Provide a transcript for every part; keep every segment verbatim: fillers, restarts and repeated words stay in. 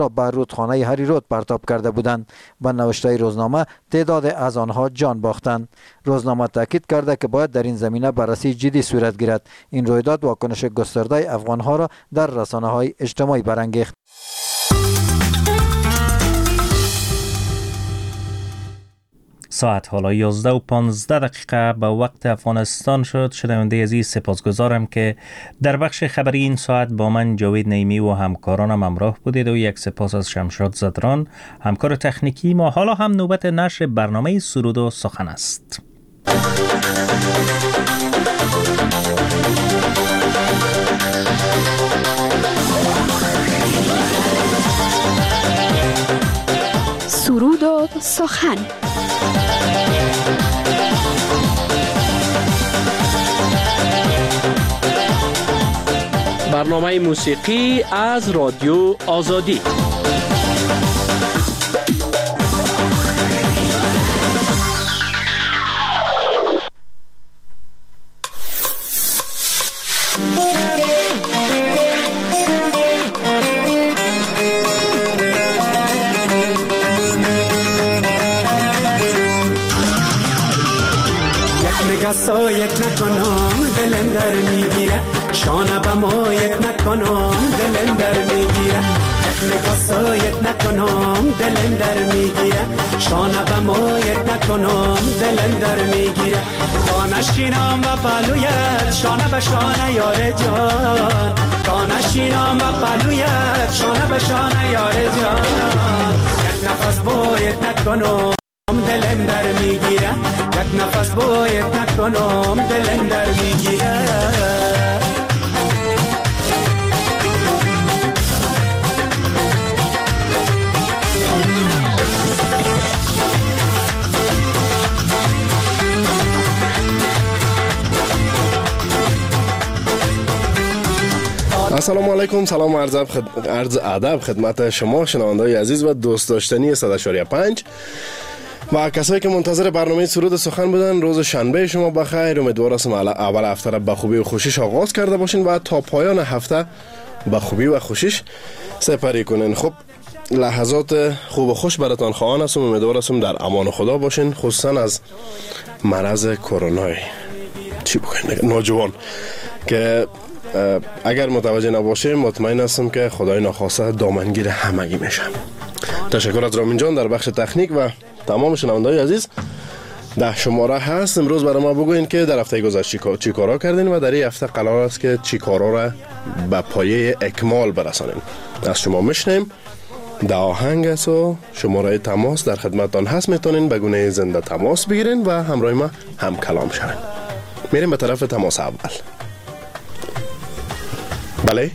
را به رودخانه هری رود پرتاب کرده بودند. به نوشته روزنامه تعداد از آنها جان باختند. روزنامه تاکید کرده که باید در این زمینه بررسی جدی صورت گیرد. این رویداد واکنش گسترده افغانها را در رسانه‌های اجتماعی برانگیخت. ساعت حالا یازده و پانزده دقیقه به وقت افغانستان شد. شنونده عزیز سپاسگزارم که در بخش خبری این ساعت با من جاوید نعیمی و همکارانم همراه بودید و یک سپاس از شمشاد زدران همکار تکنیکی ما. حالا هم نوبت نشر برنامه سرود و سخن است. سرود و سخن. برنامه موسیقی از رادیو آزادی. سایت نکنم دلم در میگیره، شانه به مایت نکنم دلم در میگیره، نگاه سایت نکنم دلم در میگیره، شانه به مایت نکنم دلم در میگیره، تا نشینم و پلویت شانه به شانه یار جان، تا نشینم و پلویت شانه به شانه یار جان، یک نفس باید نکنم دلم در میگیره، یک نفس باید نکنم دلم در میگیره. السلام علیکم، سلام و عرض خد... عرض ادب خدمت شما شنونده‌های عزیز و دوست داشتنی صد و چهار پنج و کسایی که منتظر برنامه سرود سخن بودن. روز شنبه شما بخیر. امیدوار هستم اول هفته را به خوبی و خوشیش آغاز کرده باشین و تا پایان هفته به خوبی و خوشیش سپری کنین. خب لحظات خوب و خوش براتان خواهان هستم. امیدوار هستم در امان خدا باشین، خصوصا از مرض کرونا چی بگویم نوجوان که اگر متوجه نباشه مطمئن هستم که خدای ناخواسته دامنگیر همگی میشه. تشکر از رامین جان در بخش تکنیک و تمام شنونده‌های عزیز. ده شماره هست. امروز برای ما بگوین که در هفته گذشته چی کارا کردین و در این هفته قرار است که چی کارا را به پایه اکمال برسانین. از شما میشنیم. ده آهنگ است و شماره تماس در خدمتتان هست، میتونین به گونه زنده تماس بگیرین و همراه ما هم کلام شوین. میریم به طرف تماس اول. بله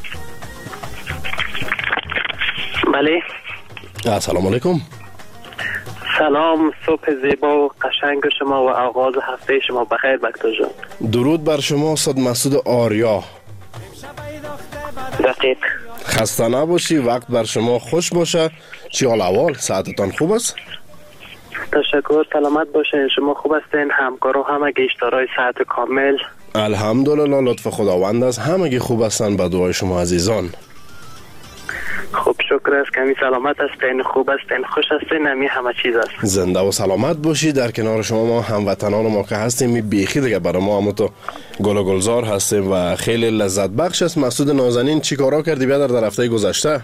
بله. السلام علیکم. سلام، صبح زیبا و قشنگ شما و آغاز هفته شما بخیر بکتر جان. درود بر شما استاد مسعود آریا. دقیق. خسته نباشی، وقت بر شما خوش باشه. چی حال احوال؟ ساعتتان خوب است؟ تشکر، سلامت باشین. شما خوب هستین؟ همکارا همه گیشتارای ساعت کامل؟ الحمدلله، لطف خداوند است. همگی خوب هستن به دعای شما عزیزان. خوب، شکر است. کمی سلامت هستین، خوب هستین، خوش هستین، نمی همه چیز است. زنده و سلامت باشی. در کنار شما ما هموطنان ما که هستیم می بیخی دیگه برای ما هم تو گل و گلزار هستیم و خیلی لذت بخش است. مسعود نازنین چی کارا کردی بیادر در هفته گذشته؟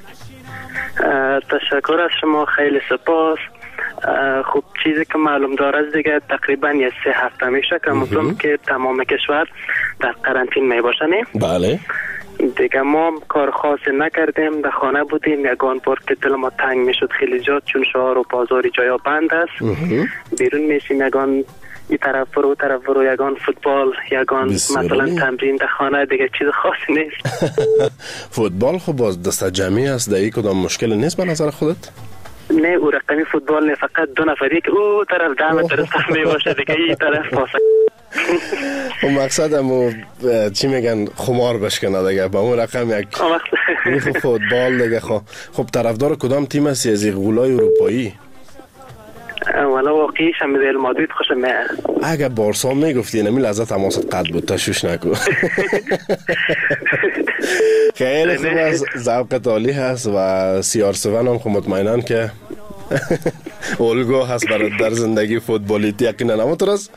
تشکر از شما، خیلی سپاس. خب چیزی که معلوم داره است دیگه تقریبا یه سه هفته میشه که مطمئن که تمام کشور در قرنطین می باشنیم. بله دیگه ما کار خاصی نکردیم، در خانه بودیم. یگان بار که دل ما تنگ میشد خیلی جا، چون شهر و بازاری جایا بند است. بیرون میشیم، یگان این طرف برو اون طرف برو، یگان فوتبال، یگان مثلا تمرین در خانه، دیگه چیز خاصی نیست. فوتبال خب باز دست جمعی است، در این کدام مشکل نیست به نظر خودت؟ نه او رقمی فوتبال نه، فقط دو نفری که او طرف دم درست می باشه دیگه این طرف پاسه. و مقصد همو چی میگن خمار بشکنه دیگه با اون رقم یک میخو فوتبال دیگه. خب خب طرفدار کدام تیم هستی از این غولای اروپایی؟ والا واقعیش هم رئال مادرید خوشم میاد. اگه بارسا میگفتی نمی لحظه تماست قد بود، تشویش نکن. خیلی خوب است، ذوقت عالی هست و سی آر هفت هم خب مطمئنن که الگو هست برای در زندگی فوتبالی یقینا. اما تو راست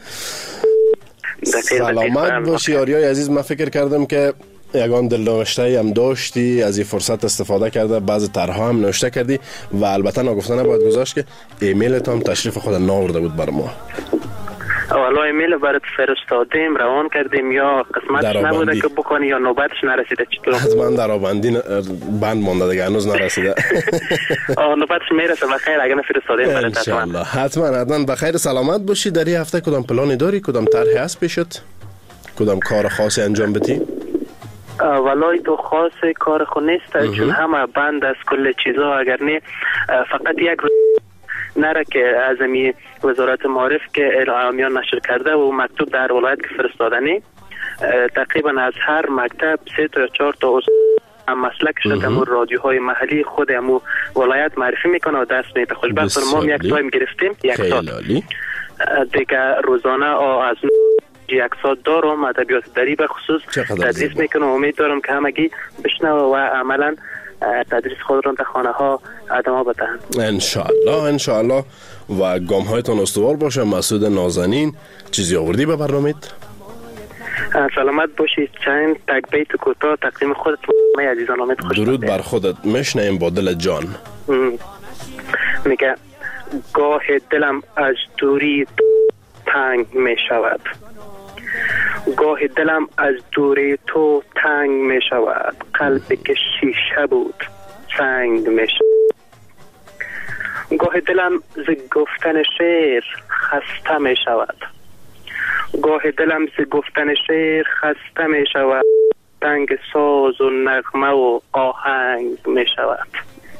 سلامت باشی آریای عزیز. من فکر کردم که یگان دلنوشته هم داشتی، از این فرصت استفاده کرده، بعضی طرح‌ها هم نوشته کردی و البته نگفتن نباید گذاشت که ایمیلت هم تشریف خود ناورده بود بر ما. والا ایمیل برات فرستادیم، روان کردیم، یا قسمتش نبوده که بکنی یا نوبتش نرسیده. چطور؟ حتما درآبندی بند مونده دیگه، هنوز نرسیده. نوبتش میرسه بخیر اگه نفرستادیم برات. حتما حتما حتما بخیر سلامت باشی. در این هفته کدام پلانی داری؟ کدام طرحی هست پیشت؟ کدام کار خاصی انجام بدی؟ ولای تو خاص کار خود نیست، چون همه بند از کل چیزا. اگر نه فقط یک روز نره که از امی وزارت معارف که اعلامیان نشر کرده و مکتوب در ولایت که فرستادنی، تقریبا از هر مکتب سه تا یا چهار تا هم مسلکش همون رادیوهای محلی خود همون ولایت معرفی میکنه و دست میده. خوشبختانه ما یک تایم گرفتیم، یک سال دیگه روزانه از یک ساعت دارم ادبیات دری به خصوص تدریس میکنم. امید دارم که همگی بشنوه و عملا تدریس خود را در خانه ها ادامه بدهند انشاءالله. انشاءالله و گام هایتان استوار باشه. مسعود نازنین چیزی آوردی به برنامه؟ سلامت باشید. چند تک بیت کوتاه تقدیم خودت می عزیزان. امید خوش درود بر خودت. میشنیم با دل جان. میگه گاه دلم از دوری تنگ می شود، گاه دلم از دوری تو تنگ می شود، قلبی که شیشه بود سنگ می شود. گاه دلم ز گفتن شعر خسته می شود، گاه دلم ز گفتن شعر خسته می شود، تنگ ساز و نغمه و آهنگ می شود.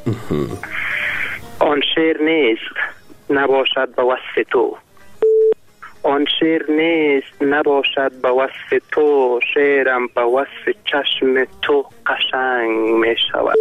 آن شعر نیست نباشد به وصف تو، آن شعر نیست نباشد به وصف تو، شعرم به وصف چشم تو قشنگ می شود.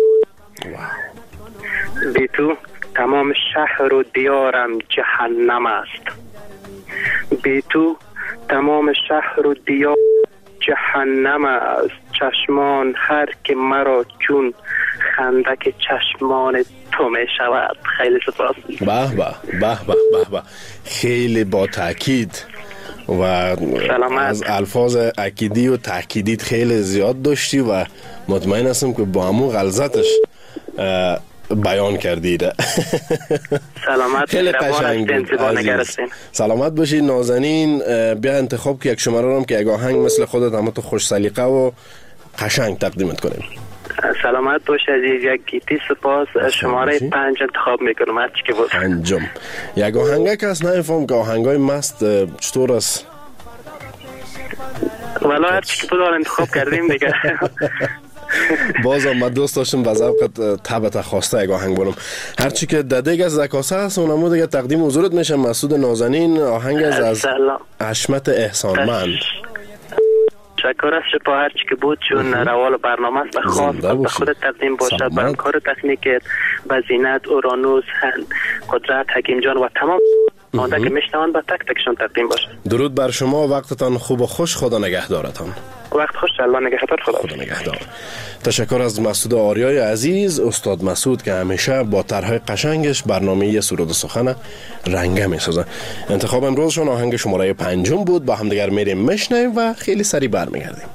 بی تو تمام شهر و دیارم جهنم است، بی تو تمام شهر و دیار جهنم است. چشمان هر که مرا چون خندک چشمان تو می شود. خیلی سپاس. به به به به به خیلی با تاکید و سلامت. از الفاظ اکیدی و تاکیدیت خیلی زیاد داشتی و مطمئن هستم که با همون غلظتش بیان کردید. سلامت. خیلی قشنگ بود. سلامت باشی نازنین. بیا انتخاب که یک شماره رو که یک آهنگ مثل خودت اما تو خوش سلیقه و قشنگ تقدیمت کنیم. سلامت باش عزیز. یک گیتی سپاس. شماره پنج انتخاب میکنم هرچی که بود. پنجم. یک آهنگه که اصلا نفهم که آهنگای مست چطور است؟ والا هرچی که بود انتخاب کردیم دیگه. بازم من دوست داشتم به ذوقت تبت خواسته یک آهنگ برم. هرچی که ددگ از زکاسه هست اونمو دیگه تقدیم حضورت میشه. مسعود نازنین آهنگ از از حشمت احسانمند. تشکر از شما هرچی که بود چون روال برنامه است و خاص به خودت تقدیم باشد به همکار تکنیکت به زینت اورانوس قدرت حکیم جان و تمام مانده که میشنوند به تک تکشون تقدیم باشد. درود بر شما. وقتتان خوب و خوش. خدا نگهدارتان. وقت خوش. الله نگهدار. خدا, خدا نگهدار. تشکر از مسعود آریای عزیز. استاد مسعود که همیشه با طرحهای قشنگش برنامه سرود و سخن رنگه میسازه. انتخاب امروزشون آهنگ شماره پنجم بود. با هم دیگر میریم میشنیم و خیلی سریع برمیگردیم.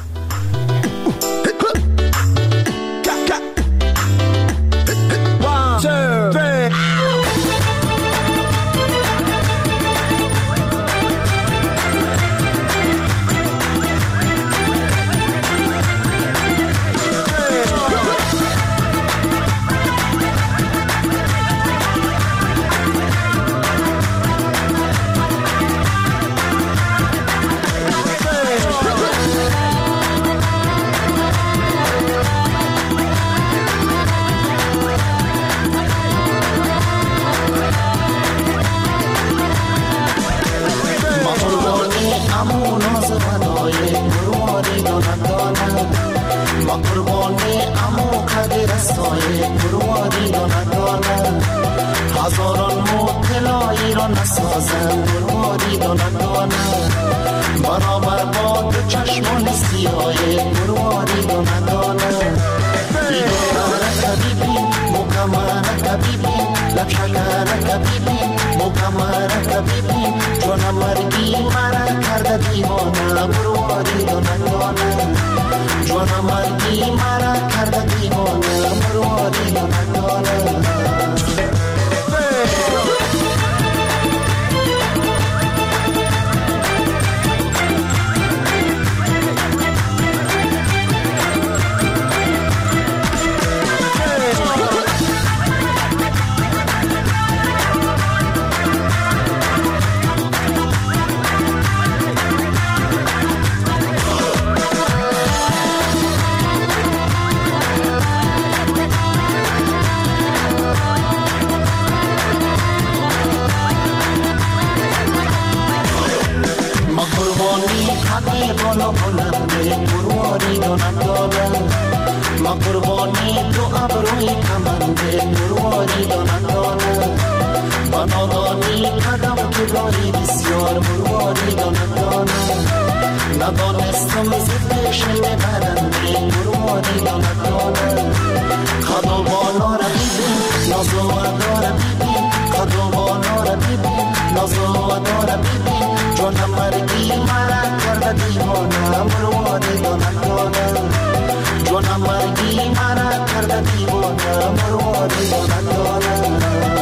هزاران مبتلایی را نسازم مرادی را ندانم برابر با دو چشمان سیاه مرادی را ندانم مکمرک ببین لب شکرک ببین مکمرک ببین چون مرگی مرا کرده دیوانه مرواری و ندانه چون مرگی مرا کرده دیوانه مرواری و ندانه بالا بلنده مرواری و ندانه ما قربانی تو ابروی کمنده مرواری و ندانه با نادانی قدم که داری بسیار مرواری و ندانه ندانستم زدش برنده مرواری و ندانه خدا بالا را ببین نازو و داره ببین خدا بالا را ببین نازو و داره ببین جانم مرگی مرا کرده دیوانه مرواری و ندانه جانم مرگی مرا کرده دیوانه مرواری و ندانه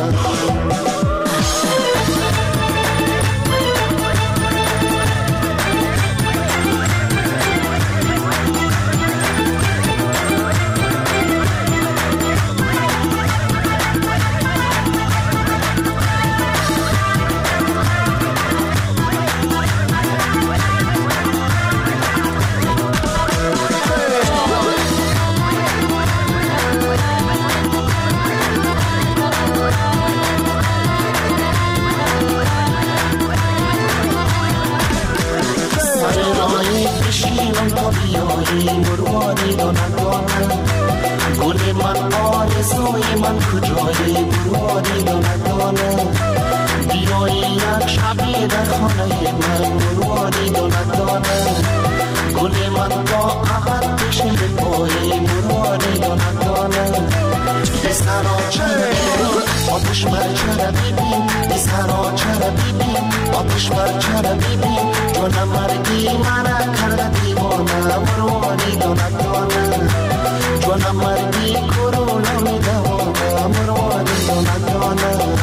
مرواری و ندانه گل من آرزوی من کجایی مرواری و ندانه بیایی یک شبی در خانه من مرواری و ندانه گل من با عقد بشید پایی مرواری و ندانه بسرا چرا ببین آتش بر چرا ببین بسرا چرا ببین آتش بر چرا ببین جانم مرگی مرا کرده دیوانه مرواری و ندانه جانم مرگی کرونا می دوانه مرواری و ندانه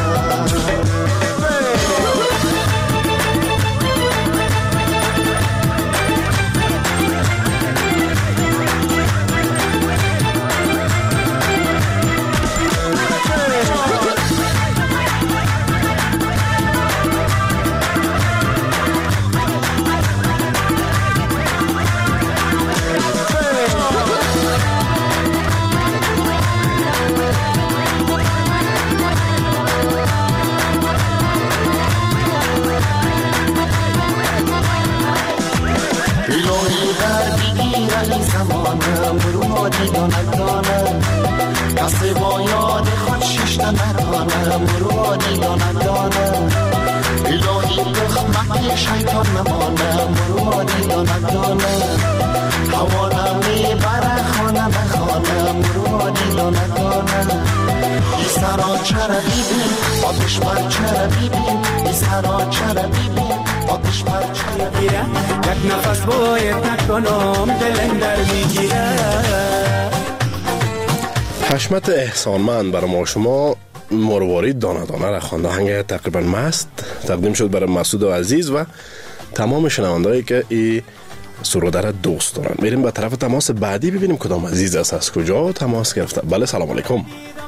مرواری و ندانه کسی با یاد خود ششته ندانه مرواری و ندانه الهی دخمک شیطان نمانه مرواری و ندانه حوالا میبره خانه به خانه مرواری و ندانه ای سرا چرا بیبین آتش بر چرا بیبین ای سرا چرا بیبین آتش بر چرا بیبین یک نفس باید نکنم دلم در میگیره. حشمت احسانمند برای ما شما مرواری دانه دانه را خوانده، آهنگ تقریبا مست تقدیم شد برای مسعود عزیز و تمام شنوندهایی که این سروده را دوست دارن. میریم به طرف تماس بعدی ببینیم کدام عزیز است، از کجا تماس گرفته. بله سلام علیکم.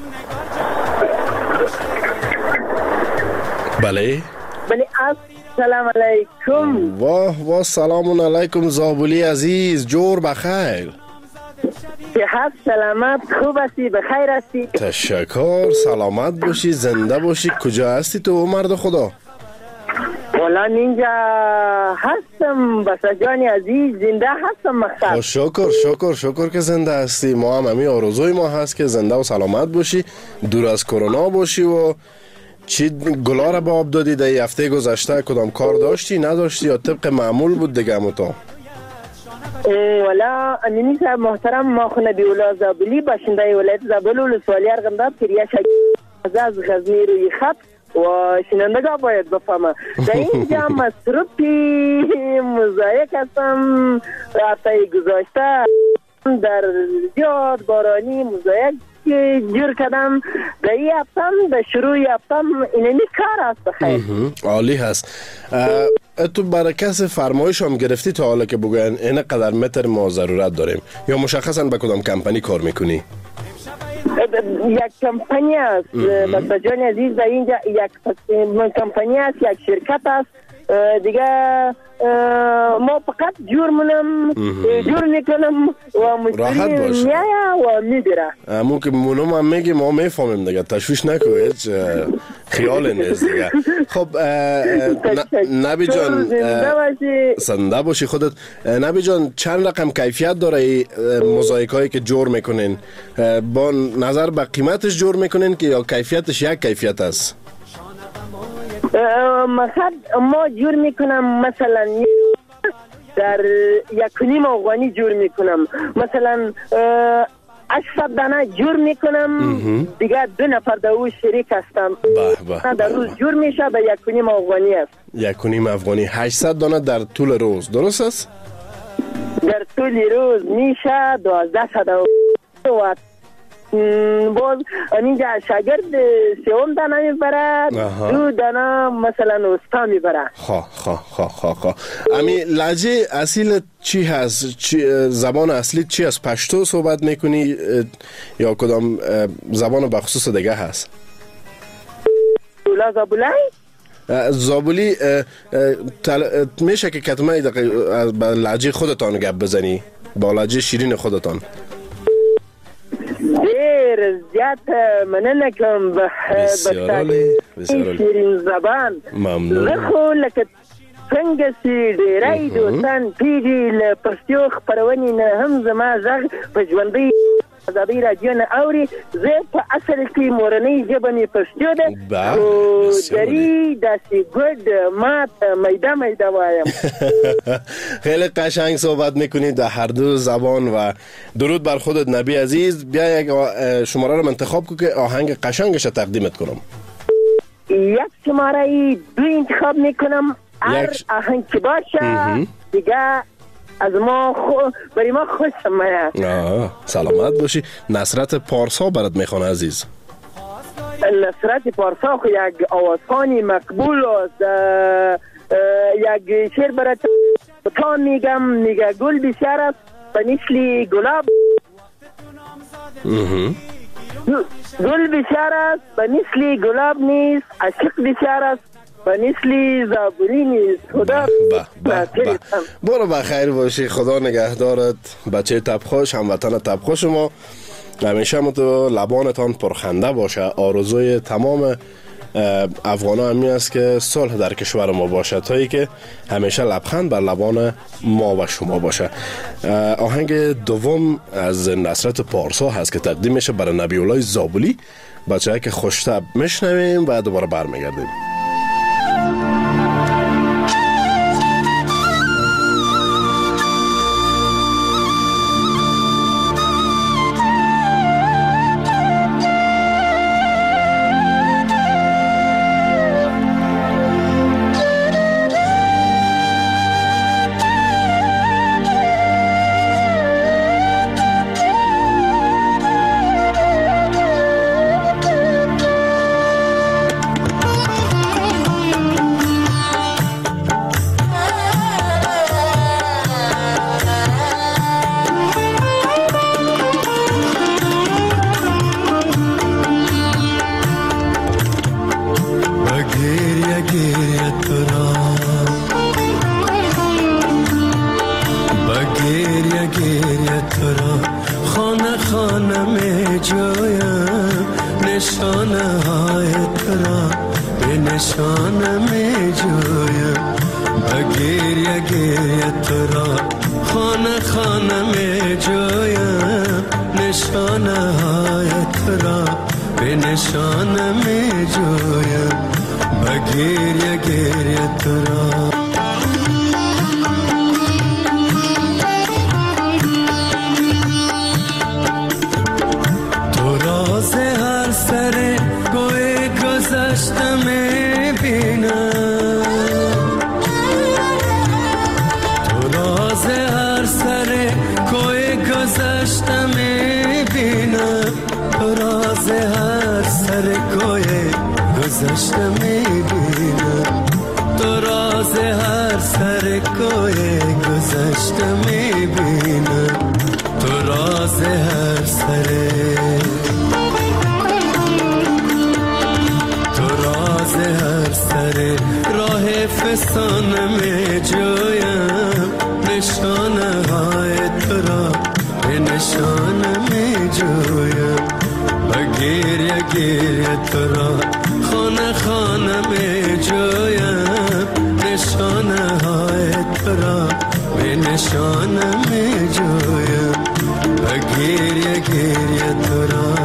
بله بله سلام علیکم. واه واه سلام علیکم زابولی عزیز، جور بخیر. صحت سلامت خوب هستی بخیر هستی؟ تشکر، سلامت باشی زنده باشی. کجا هستی تو مرد خدا؟ والا اینجا هستم بسجانی عزیز، زنده هستم مقصد. شکر شکر شکر که زنده هستی. ما هم همین آرزوی ما هست که زنده و سلامت باشی، دور از کرونا باشی. و چی گلا را به آب دادی در هفته گذشته؟ کدام کار داشتی نداشتی یا طبق معمول بود دیگه؟ همون تو والا امینی صاحب محترم ما خو نبی الله زابلی باشنده ولایت زابل ولسوالی ارغنداب کریا شاگرد از غزنی روی خط و شنوندگان باید بفهمه در اینجا مصروفی مزایک هستم هفته گذاشته در زیاد بارانی مزایک جور کردم در این هفتم در شروع هفتم اینمی کار هست بخیر. عالی هست. تو برای کسی فرمایش هم گرفتی تا حالا که بگوین این قدر متر ما ضرورت داریم یا مشخصا به کدام کمپانی کار میکنی؟ یک کمپانی است بسته جان عزیز، در اینجا یک کمپانی است، یک شرکت است دیگه. ما فقط جور منم جور میکنم و مشتری میایا و میبره. امو که منم هم میگی ما میفهمیم دیگه، تشویش نکو، هیچ خیال نیست دیگه. خب نبی جان زنده باشی خودت. نبی جان چند رقم کیفیت داره موزاییک هایی که جور میکنین؟ با نظر به قیمتش جور میکنین که یا کیفیتش یک کیفیت است؟ مثلا ما جور میکنم مثلا در یک نیم افغانی جور میکنم، مثلا هشتصد دانه جور میکنم دیگه. دو نفر در او شریک هستم در روز جور میشه به یک نیم افغانی است. یک نیم افغانی هشتصد دانه در طول روز، درست است؟ در طول روز میشه دوازده صد و باز اینجا شاگرد سوم دانه میبره، دو دانه مثلا استا میبره. خواه خواه خواه خواه خواه امی لهجه اصیل چی هست؟ چی زبان اصلی چی هست؟ پشتو صحبت میکنی یا کدام زبان بخصوص دیگه هست؟ اولا زابولی؟ زابولی تل... میشه که کتمه با لهجه خودتان گپ بزنی؟ با لهجه شیرین خودتان؟ دیر زیاد مننه کم به شیرین زبان. ممنون. لخو لکه څنګه چې ډیری دوستان پیږي له پښتو خپرونې نه هم زما غږ په ژوندۍ ازادي رادیو نه اوري. زه په اصل کې مورنۍ ژبه مې پښتو ده، خو دري داسې ګډ مات میده میده وایم. خیلی قشنگ صحبت میکنید در هر دو زبان و درود بر خودت نبی عزیز. بیا یک شماره رو انتخاب کن که آهنگ قشنگش رو تقدیمت کنم. یک شماره دو انتخاب میکنم، هر آهنگ که باشه دیگه از ما خو... برای ما خوشم میاد. سلامت باشی. نصرت پارسا برات میخوانه عزیز. نصرت پارسا خو یک آوازخوانی مقبول است. یک شعر برات تا میگم، میگه گل بسیار است به مثل گلاب، گل بسیار است به مثل گلاب نیست، عشق بسیار است به مثل زابلی نیست. خدا برو بخیر باشی، خدا نگهدارت بچه تبخوش، هموطن تبخوش ما. همیشه متو لبانتان پرخنده باشه. آرزوی تمام افغان ها همی است که صلح در کشور ما باشه، تایی که همیشه لبخند بر لبان ما و شما باشه. آهنگ دوم از نصرت پارسا هست که تقدیم میشه برای نبی الله زابلی. بچه های که خوشتب میشنویم و دوباره برمیگردیم. گذشته میبینم، تو راز هر سر کوی گذشته میبینم، تو راز هر سر کوی گذشته میبینم، تو راز هر سر کوی گذشته میبینم، تو راز هر سر هر سر راه فسانه می جویم، نشانه های تو را به نشانه می جویم، و گریه گریه تو را خانه خانه می جویم، نشانه های تو را به نشانه می جویم، و گریه گریه تو را.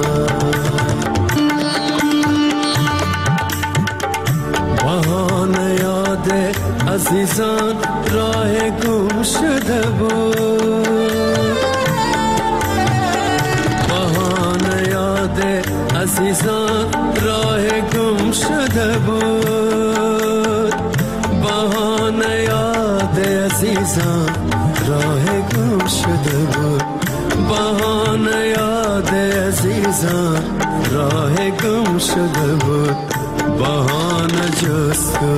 عزیزان راه گم شده بود، بهانه یاد عزیزان راه گم شده بود، بهانه یاد عزیزان راه گم شده بود، بهانه یاد عزیزان راه گم شده بود، بهانه جستو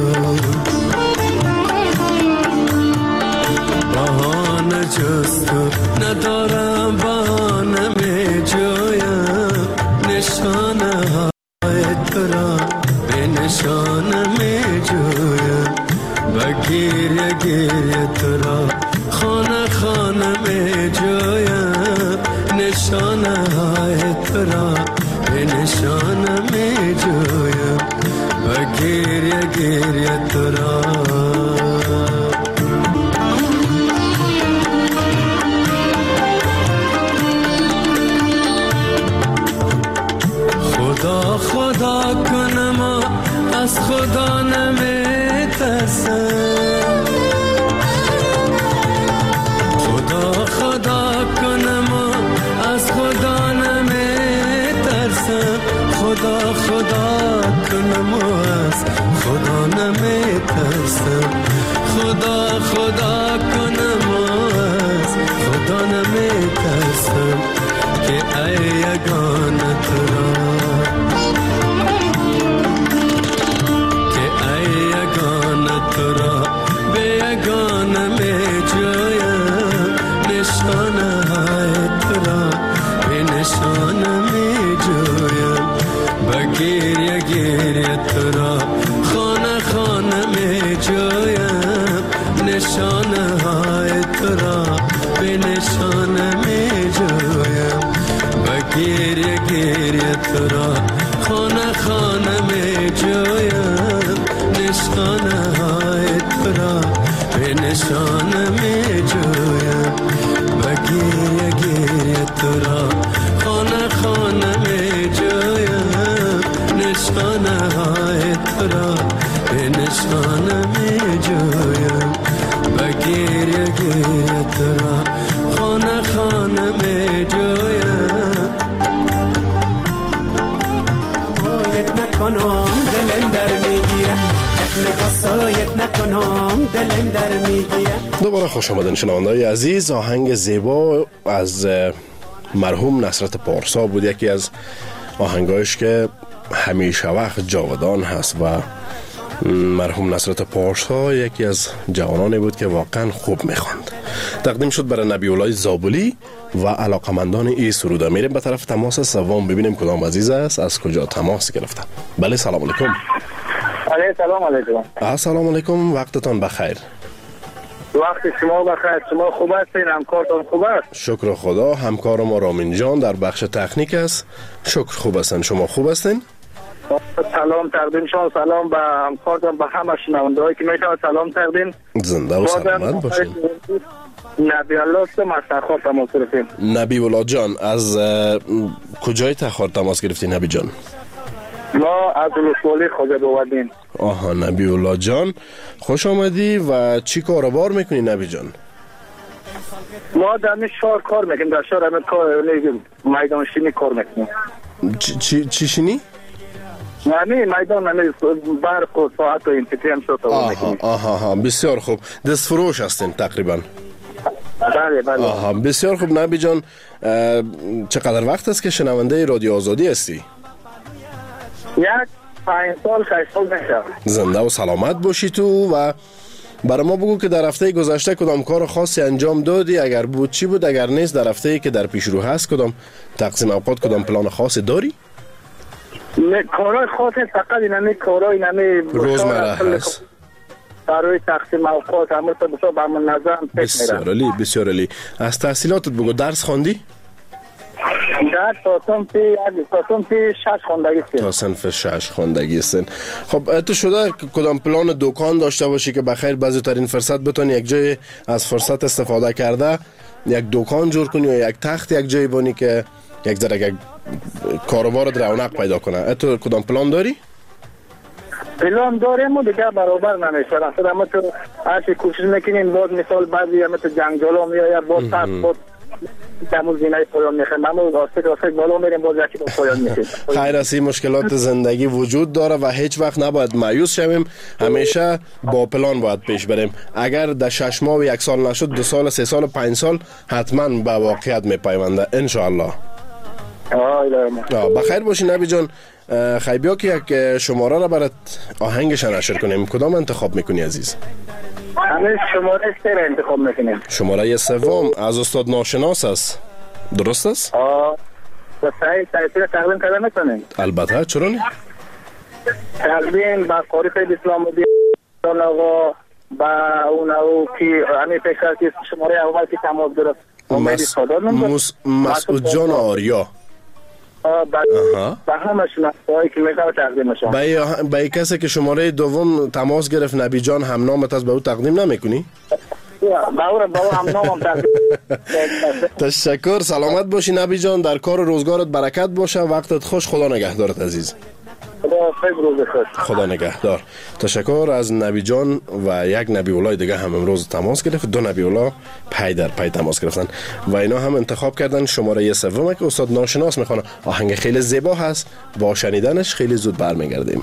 جستو ندارم، بهانه می جویم، نشانه های تو را به نشانه می جویم، و گریه گریه تو را خانه خانه می جویم، نشانه های تو را به نشانه می جویم، و گریه گریه تو را. خدا خدا کنم از خدا نمی ترسم، خدا خدا کنم از خدا نمی ترسم، خدا خدا کنم از خدا نمی ترسم، خدا خدا کنم از خدا نمی ترسم، که ای یگانه تو را تو را به یگانه می جویم، نشانه های تو را به نشانه می جویم، و گریه گریه تو را خانه خانه می جویم، نشانه های تو را به نشانه می جویم، و گریه گریه تو را خانه خانه می جویم، نشانه های تو را به نشانه می جویم، و گریه گریه تو را خانه خانه می جویم، نشانه های تو را به نشانه می جویم، و گریه گریه تو را خانه خانه می جویم. باید نکنم دلم در میگیره، نفسایت نکنم دلم در میگیره. دوباره خوش آمدین شنونده‌های عزیز. آهنگ زیبا از مرحوم نصرت پارسا بود، یکی از آهنگایش که همیشه وقت جاودان هست، و مرحوم نصرت پارسا یکی از جوانانی بود که واقعا خوب میخواند. تقدیم شد برای نبی الله زابلی و علاقمندان این سروده. میریم به طرف تماس سوم ببینیم کدام عزیز است، از کجا تماس گرفته. بله سلام علیکم. علیه سلام علیکم. السلام علیکم، وقتتان بخیر. وقت شما بخیر. شما خوب هستین؟ همکارتان خوب است؟ شکر خدا. همکار ما رامین جان در بخش تکنیک است. شکر خوب هستن. شما خوب هستین؟ سلام تقدیم شما، سلام به همکارتان، به همه شنونده‌هایی که میشن سلام تقدیم. زنده و سلامت باشین. نبی الله است ما تخار تماس گرفتیم. نبی الله جان از کجای تخار تماس گرفتین نبی جان؟ ما از ولسوالی خواجه بودین. آها نبی الله جان خوش آمدی. و چی کاروبار میکنی نبی جان؟ ما در این شهر کار میکنیم، در شهر همه کار میدان شینی کار میکنیم. چی چی شینی؟ نمی میدان نمی برق و ساعت و اینتری هم شد. آها آها آها بسیار خوب. دست فروش هستین تقریبا. بله بله. آها بسیار خوب. نبی جان چقدر وقت است که شنونده رادیو آزادی هستی؟ یک پنج سال شش سال میشه. زنده و سلامت باشی تو. و برای ما بگو که در هفته گذشته کدام کار خاصی انجام دادی؟ اگر بود چی بود؟ اگر نیست در هفته که در پیش رو هست کدام تقسیم اوقات کدام پلان خاصی داری؟ نه کارهای خاصی فقط اینمی کارهای اینمی روزمره هست. برای تقسیم اوقات همه تا بسیار با منظم فکر میرم. بسیار عالی بسیار عالی. از تحصیلاتت بگو. درس خواندی؟ در تا صنف تا صنف شش خواندگی است. تا صنف شش خواندگی است. خب تو شده کدام پلان دکان داشته باشی که بخیر بعضی ترین فرصت بتونی یک جای از فرصت استفاده کرده یک دکان جور کنی یا یک تخت یک جای بانی که یک ذره یک کاروبار رونق پیدا کنه؟ تو کدام پلان داری؟ پلان داریم و دیگه برابر نمیشه. اصلا ما تو هرچی کوشش میکنیم باز مثال بعضی همه تو جنگجالا میآید باز تخت باز دمو زینه پایان میخیم اما راسته راسته بالا میریم باز یکی با پایان میشیم. خیر است. مشکلات زندگی وجود داره و هیچ وقت نباید مایوس شویم. همیشه با پلان باید پیش بریم. اگر در شش ماه و یک سال نشد دو سال سه سال و پنج سال حتما به واقعیت میپیونده ان شاء الله. بخیر باشی نبی جان. خیبیا که یک شماره را برات آهنگش نشر کنیم کدام انتخاب میکنی عزیز؟ همه شماره سه را انتخاب میکنیم. شماره سوم از استاد ناشناس است. درست است؟ آه صحیح صحیح تقدیم کرده میکنیم. البته چرا نه؟ تقدیم با قاری خیلی اسلام الدین آقا با اون او که همین پیشتر که شماره اول که تماس گرفت مس... مسعود جان آریا. با همه شناخته‌هایی که میخواه تقدیم شما. با ای کسی که شماره دوم تماس گرفت نبی جان هم نامت از به او تقدیم نمیکنی؟ با او با او هم نامم تقدیم. تشکر. سلامت باشی نبی جان. در کار و روزگارت برکت باشه. وقتت خوش. خدا نگهدارت عزیز. خدا نگهدار. تشکر از نبی جان و یک نبی اولای دیگه هم امروز تماس گرفت. دو نبی اولا پای در پای تماس گرفتن و اینا هم انتخاب کردن شماره سوم که استاد ناشناس میخونه. آهنگ خیلی زیبا هست. با شنیدنش خیلی زود برمیگردیم.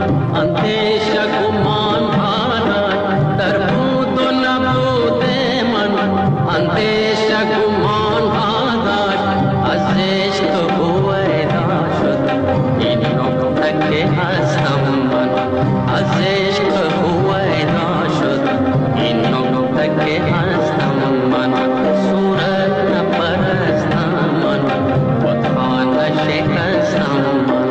اندیشه گمان حالت در بود و نبود من اندیشه گمان حالت از عشق هویدا شد این نقطه که هستم من از عشق هویدا شد این نقطه که هستم من صورت نپرستم من بتخانه شکستم من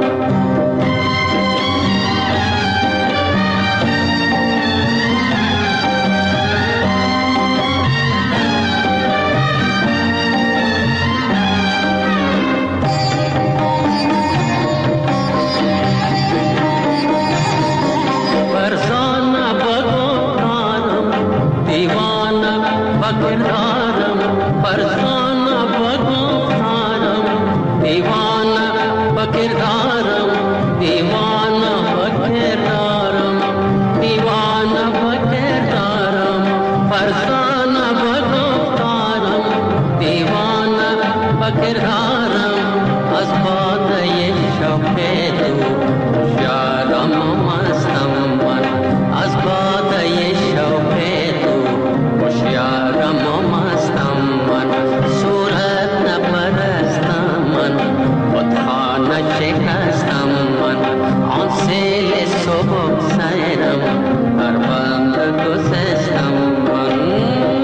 فرزانه بگفتانم دیوانه بگردارم فرزانه بگفتانم دیوانه بگردارم دیوانه بگردارم دیوانه بگردارم فرزانه بگفتانم دیوانه بگردارم از باده شوق تو شادم مستم من از باده شوق تو هوشیارم مستم من صورت نپرستم من بتخانه شکستم من آن سیل صبح سیرم هر بند گسستم من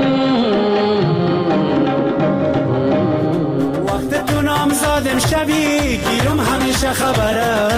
وقت تو نامزادم شبی گیرم همیشه خبره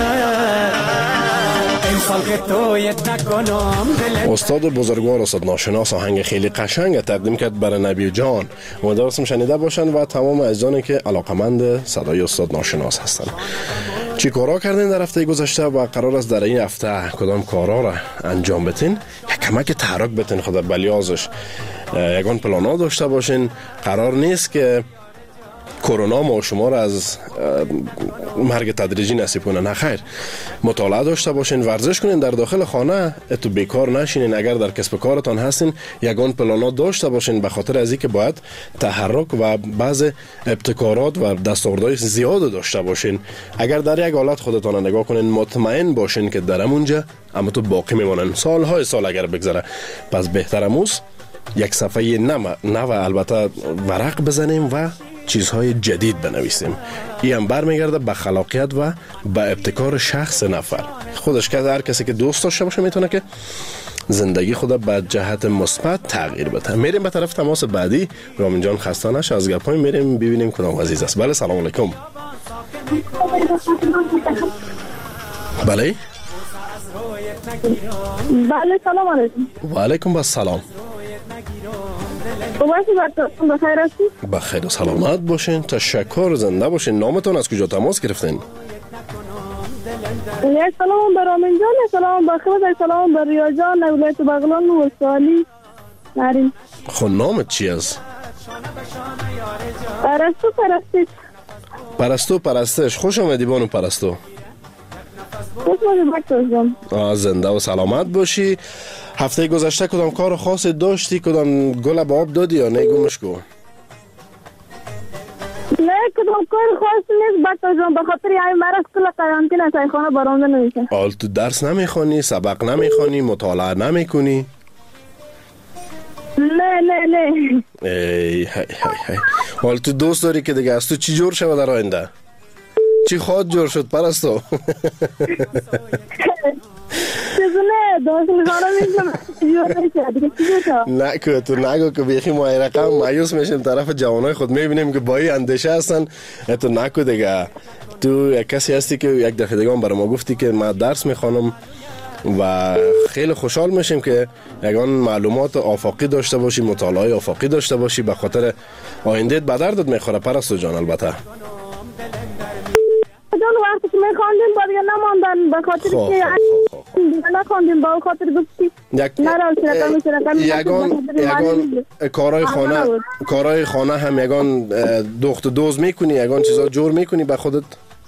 امسال که تویت نکنم دلم استاد بزرگوار استاد ناشناس آهنگ خیلی قشنگ تقدیم کرد برای نبی جان. امیدوارم شنیده باشن و تمام عزیزانی که علاقمند صدای استاد ناشناس هستن. چی کارا کردین در هفته گذشته و قرار است در این هفته کدام کارا را انجام بدین؟ یک کمک تحرک بدین خدا بلیازش یگان پلانا داشته باشین. قرار نیست که کرونا ما شما را از مرگ تدریجی نصیب کنه، نه خیر. مطالعه داشته باشین، ورزش کنین در داخل خانه، تو بیکار نشینین. اگر در کسب کارتان هستین یگان پلانا داشته باشین به خاطر از اینکه باید تحرک و بعض ابتکارات و دستاوردهای زیاد داشته باشین. اگر در یک حالت خودتان نگاه کنین مطمئن باشین که در همونجا اما تو باقی میمونن سالهای سال اگر بگذره. پس بهتر اموز یک صفحه نو البته ورق بزنیم و چیزهای جدید بنویسیم. این هم برمیگرده به خلاقیت و به ابتکار شخص نفر. خودش که هر کسی که دوست داشته باشه میتونه که زندگی خود به جهت مثبت تغییر بده. میریم به طرف تماس بعدی. رامین جان خسته نشه از گپای میریم ببینیم کدام عزیز است. بله سلام علیکم. بله بله سلام علیکم. و علیکم السلام. بخیر هستی؟ بخیر و سلامت باشین. تشکر. زنده باشین. نامتون از کجا تماس گرفتین؟ یک سلام بر رامین جان، سلام بر خود، سلام بر ریا جان ولایت بغلان و سالی نرین. خب نامت چی است؟ پرستو پرستش. پرستو پرستش. خوش آمدی بانو پرستو. خوش آمدی بکتر. زنده و سلامت باشی. هفته گذشته کدام کار خاصی داشتی؟ کدام گل به آب دادی یا نه گمش کو؟ نه کدام کار خاصی نیست بکتر جان، به خاطر این مرض کل قرنطینه از خانه برآمده نمیشه. حال تو درس نمیخوانی، سبق نمیخوانی، مطالعه نمیکنی؟ نه نه نه. ای هی هی هی. حال تو دوست داری که دیگه از تو چی جور شود در آینده؟ چی خواهد جور شد پرستو؟ چیزونه داخل خانه میشم جور نشه دیگه چی جور نه که تو نگو که بیخی ما رقم مایوس میشیم طرف جوانای خود میبینیم که با این اندیشه هستن. تو نکو دیگه. تو یک کسی هستی که یک دفعه دیگه هم برای ما گفتی که من درس میخوانم و خیلی خوشحال میشیم که یگان معلومات آفاقی داشته باشی، مطالعه آفاقی داشته باشی، به خاطر آیندهت به دردت میخوره پرستو جان. البته جان وقتی که میخواندیم با دیگه نماندن به خاطر که نخواندیم با خاطر گفتی نرال شرکم شرکم یگان یگان کارهای خانه کارهای خانه هم یگان دخت دوز میکنی، یگان چیزا جور میکنی به خودت؟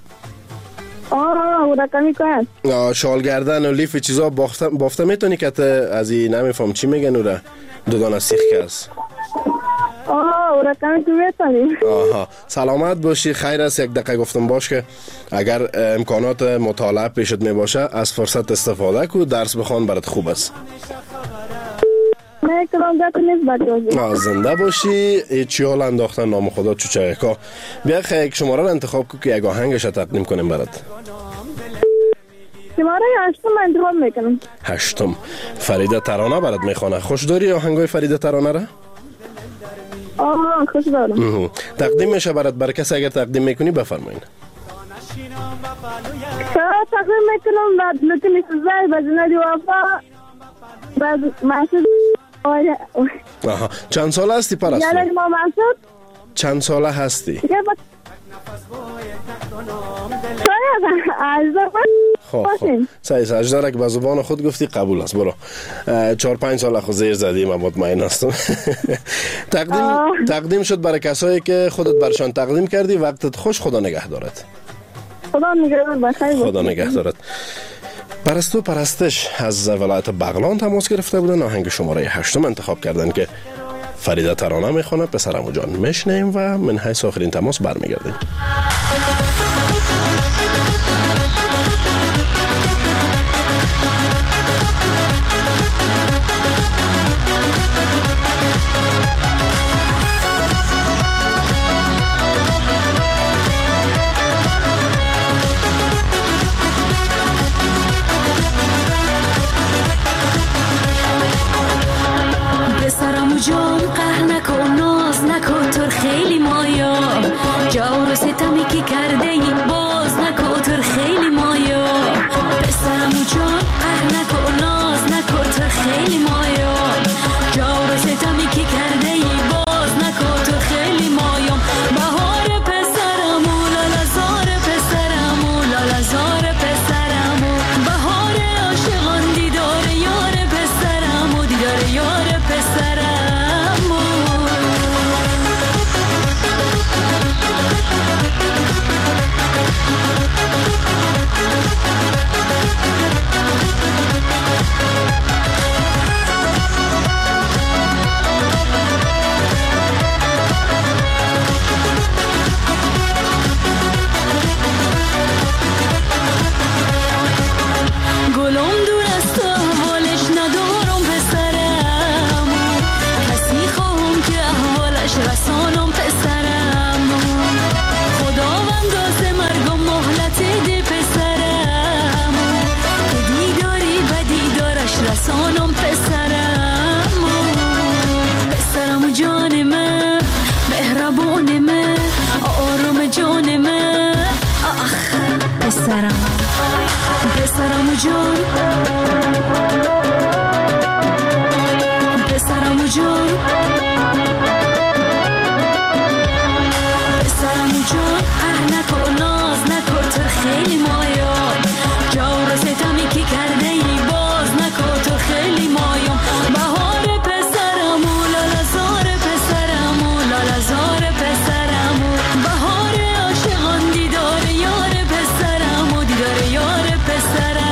آه او رقمی کنه شال گردن و لیف چیزا بافته, بافته میتونی که از این نمیفهم چی میگن او را دو دانه سیخ کس آه رقم تو بتانی. آها سلامت باشی. خیر است. یک دقیقه گفتم باش که اگر امکانات مطالعه پیشت می باشه از فرصت استفاده کو، درس بخوان برات خوب است. نه کلام دات نیست بچه‌ها. زنده باشی. چی حال انداختن نام خدا چوچه کا. بیا خیلی یک شماره رو انتخاب کو که یک آهنگش تقدیم کنیم برات. شماره هشتم انتخاب میکنم. هشتم فریده ترانه برات میخوانه. خوش داری آهنگای فریده ترانه را؟ آه خوش دارم. تقدیم میشه برات. برای کسی اگر تقدیم میکنی بفرمایین. شما تقدیم میکنم بعد نکنی سوزای بزنه وفا بعد محسوس. آها چند ساله هستی پرستو؟ یعنی ما محسوس چند ساله هستی؟ خب خب سعی سجده که به زبان خود گفتی قبول است. برو چهار پنج سال خود زیر زدی من مطمئن هستم. تقدیم تقدیم شد برای کسایی که خودت برشان تقدیم کردی. وقتت خوش. خدا نگه دارد. خدا نگهدار بخیر. خدا نگه دارد. پرستو پرستش از ولایت بغلان تماس گرفته بودن. آهنگ شماره هشتم انتخاب کردن که فریده ترانه میخونه. پسرمو جان میشنیم و من حیث آخرین تماس برمیگردیم. جان قهر نکن ناز نکن تر خیلی مایا جور و ستمی که کرده ای باز نکن تر خیلی مایا پسرم جان قهر نکن ناز نکن تر خیلی مایا جور و ستمی که کرده ای باز نکن تر خیلی مایا بهار پسرم و لالزار پسرم و لالزار پسرم و بهار عاشقان دیدار یار پسرم و دیدار یار پسرم. پسرم جان پسرم جان پسرم جان قهر نکن ناز نکن تر خیلی مایا جور ستمی که کرده ای باز نکن تر خیلی مایا بهار پسرم و لالزار پسرم و لالزار پسرم و بهار عاشقان دیدار یار پسرم و دیدار یار پسرم.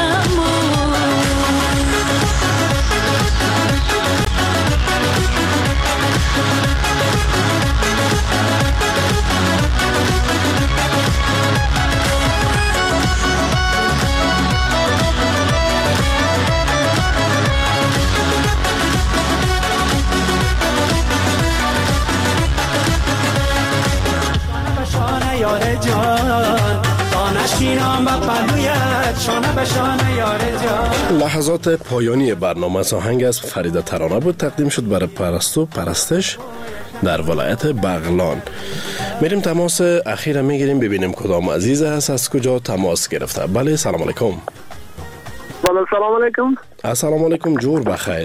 یار جان دانشینام با پلویت شانه به شانه یار جان. لحظات پایانی برنامه آهنگ از فریده ترانه بود تقدیم شد برای پرستو پرستش در ولایت بغلان. میریم تماس اخیر میگیریم ببینیم کدام عزیز هست از کجا تماس گرفته. بله سلام علیکم. بله سلام علیکم. السلام علیکم. جور بخیر.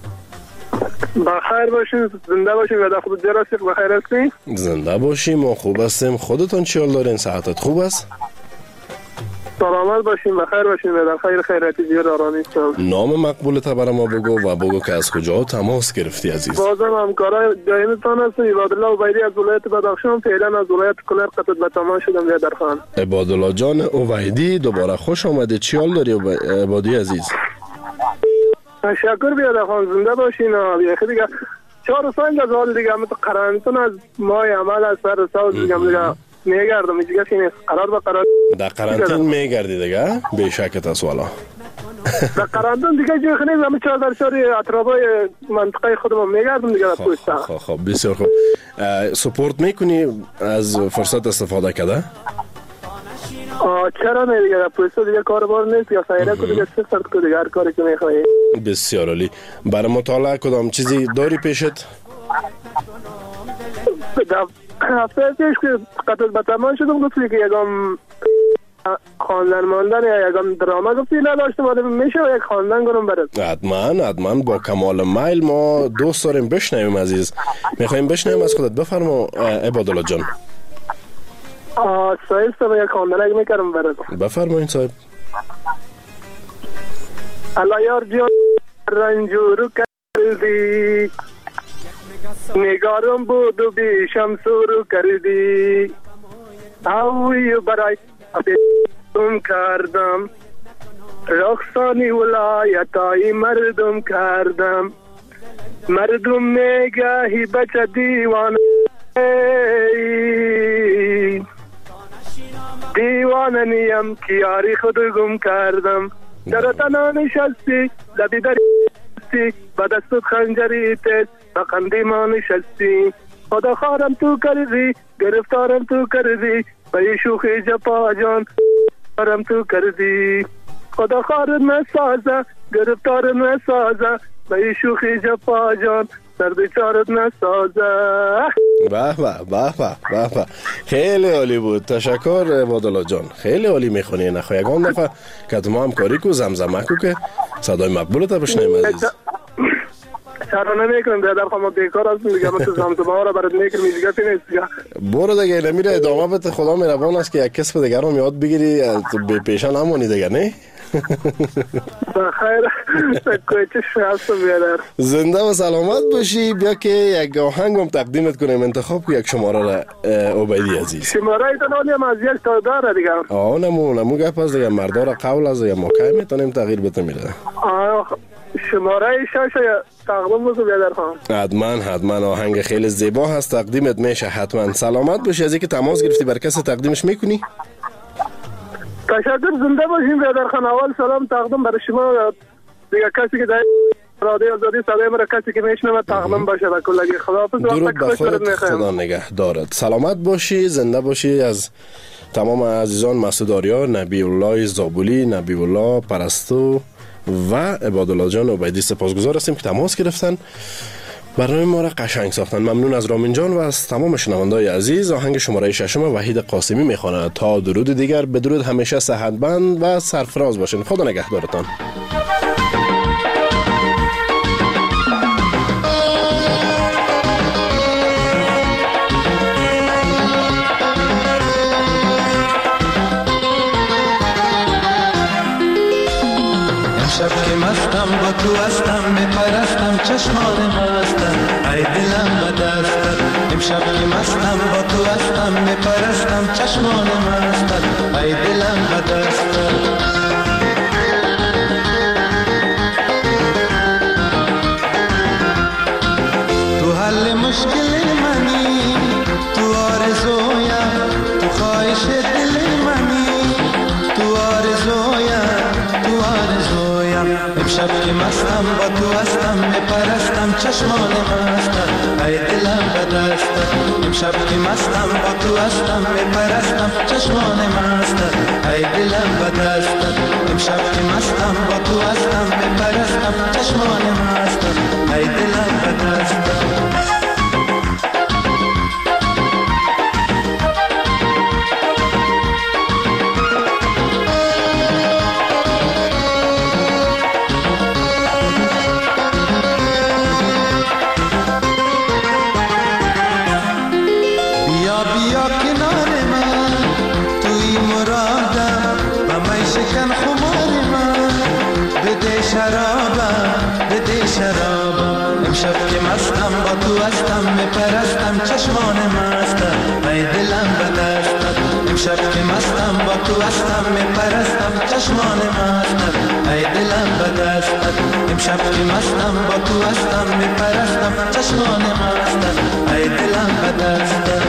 بخیر باشین زنده باشین و در خود جراسیق بخیر هستین. زنده باشیم ما خوب هستیم. خودتان چی حال دارین؟ صحتت خوب است؟ سلامت باشین بخیر باشین و در خیر خیراتی زیاد آرامی هستم. نام مقبولت برای ما بگو و بگو که از کجا تماس گرفتی عزیز. بازم همکارای دائمیتان هستم. عبادالله عبیدی از ولایت بدخشان، فعلا از ولایت کنر قطب به تمام شدم یا در خان. عبادالله جان عبیدی دوباره خوش آمده. چی حال داری عبادی عزیز؟ تشکر بیاد خان زنده باشین. دیگه چهار سال از حال دیگه مثل قرانتون از ماه عمل از سر سال دیگه دیگه میگردم دیگه که قرار به قرار در قرانتین میگردی دیگه به شکت است والا در قرانتین دیگه جای خنیز همه چهار در شهر اطرافای منطقه خودم میگردم دیگه در پوستا. خب خب بسیار خوب. سپورت میکنی از فرصت استفاده کرده؟ چرا نه دیگه در پوستا دیگه کاربار نیست یا سایره که دیگه صفر که دیگه هر کاری که میخوایی. بسیار عالی. برای مطالعه کدام چیزی داری پیشت؟ هفته پیش که قطعات به تمام شدم گفتی که یکم خواندن ماندن یا یکم دراما گفتی نداشتم آدم میشه و یک خواندن کنم برد حتما حتما با کمال میل ما دوست داریم بشنویم عزیز میخواییم بشنویم از خودت بفرما عبادالله جان صاحب صاحب یک خواندن میکرم برد بفرمایید صاحب الله یار جان رنجور کردی نگارم بود و بیشم سورو کردی اوی برای اتم کردم رخصانی ولایتای مردم کردم مردم نگاهی بچه دیوانه دیوانه نیم کیاری خود گم کردم در تنها نشستی لبی داری با دستت خنجری تیز بخندی ما نشستی خدا خارم تو کردی گرفتارم تو کردی بایی شوخی جپا جان خارم تو کردی خدا خارم نسازه گرفتارم نسازه بایی شوخی جپا جان سردی چارت نسازه به به به به به خیلی عالی بود تشکر عبادالله جان خیلی عالی میخونی نخواه یکان دفعه که ما هم کاری کو زمزمه کو که صدای مقبولت بشنیم عزیز چرا نمیکنم در خواهم بیکار هستم دیگه من تو زمزمه ها را برات میکنم دیگه فی نیست دیگه برو دیگه نمیره ادامه بده خدا مهربان است که یک کسب دیگر رو یاد بگیری به پیشا نمانی دیگه نه بخیر کوچه شهست بیادر زنده و سلامت باشی بیا که یک آهنگم تقدیمت کنیم انتخاب که یک شماره را عبیدی عزیز شماره ایتان آنی هم از یک تا داره دیگه آه نمو نمو گپ از دیگه مردار قول از یا موقع میتونیم تغییر بده میره آه شماره شاشه تقدیم بزو بیادر خواهم حتما حتما آهنگ خیلی زیبا هست تقدیمت میشه حتما سلامت باشی از اینکه تماس گرفتی بر کسی تقدیمش میکنی تشکر زنده باشیم بیادر خان اول سلام تقدیم برای شما دیگه کسی که در رادیو آزادی صدای مرا کسی که میشنوه تقدیم باشه و کلگی خداحافظ درود به خودت خدا نگه دارد سلامت باشی زنده باشی از تمام عزیزان مسعود آریا نبی الله زابولی نبی الله پرستو و عبادالله جان عبیدی سپاسگزار هستیم که تماس گرفتن برنامه ما را قشنگ ساختن ممنون از رامین جان و از تمام شنوندای عزیز آهنگ شماره ششم وحید قاسمی میخواند تا درود دیگر بدرود همیشه صحتمند و سرفراز باشین خدا نگهدارتان شب که مستم با تو هستم میپرستم چشمان مستم ای دلم به دستت امشب که مستم با تو هستم میپرستم چشمان مستم ای دلم به دستت تو حل مشکل منی تو آرزویم تو خواهش دل منی تو آرزویم تو آرزویم امشب که مستم با تو هستم میپرستم چشمان مستم ای دلم به دستت امشب که مستم با تو هستم میپرستم چشمان مستم ای دلم به دستت امشب که مستم با تو هستم میپرستم چشمان مستم ای دلم به دستت امشب که مستم با تو هستم میپرستم چشمان مستم ای دلم به دستت امشب که مستم با تو هستم میپرستم چشمان مستم ای دلم به دستت امشب که مستم با تو هستم میپرستم چشمان مستم ای دلم به دستم